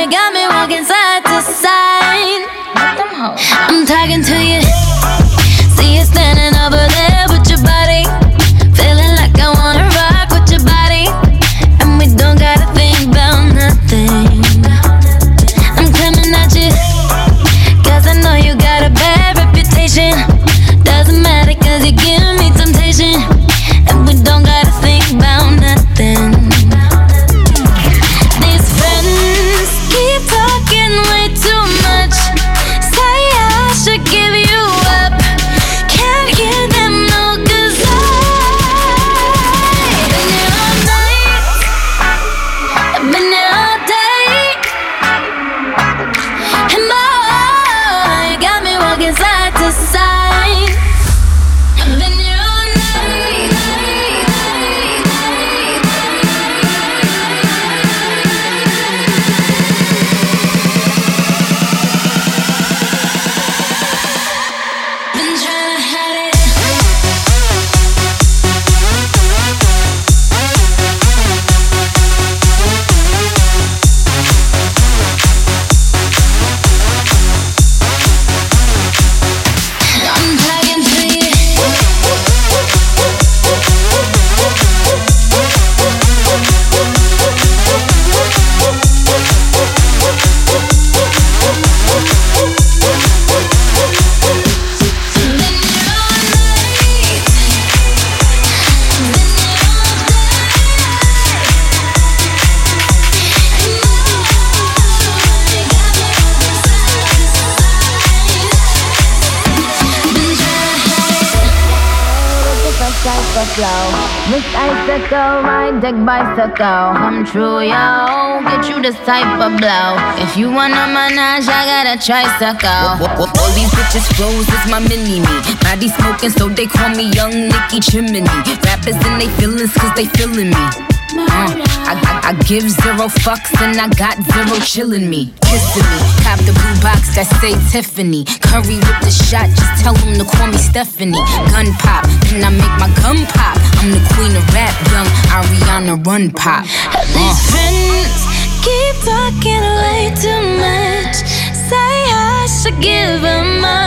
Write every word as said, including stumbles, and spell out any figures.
got me walking side to side. I'm talking to you. See you standing over there with your body, feeling like I wanna rock with your body, and we don't gotta think about nothing. I'm coming at you, cause I know you got a bad reputation. Doesn't matter cause you give me temptation, and we don't gotta think about nothing. These friends keep talking way too much, say I should give you up. Can't hear them no, cause I've been here all night, I've been here all day, and boy, you got me walking side to side. I've been here all night, been trying to hide it. I'm talking to you. Miss Icicle, ride deck bicycle. Come true, yo. Get you this type of blow. If you wanna manage, I got a tricycle. All these bitches flows is my mini me. Body smoking, so they call me Young Nicky Chimney. Rappers in they feelings, cause they feeling me. Uh, I, I, I give zero fucks and I got zero chillin' me. Kissing me, cop the blue box that say Tiffany. Curry with the shot, just tell them to call me Stephanie. Gun pop, then I make my gun pop. I'm the queen of rap, young Ariana Run Pop. Uh. These friends keep talking way too much, say I should give them up.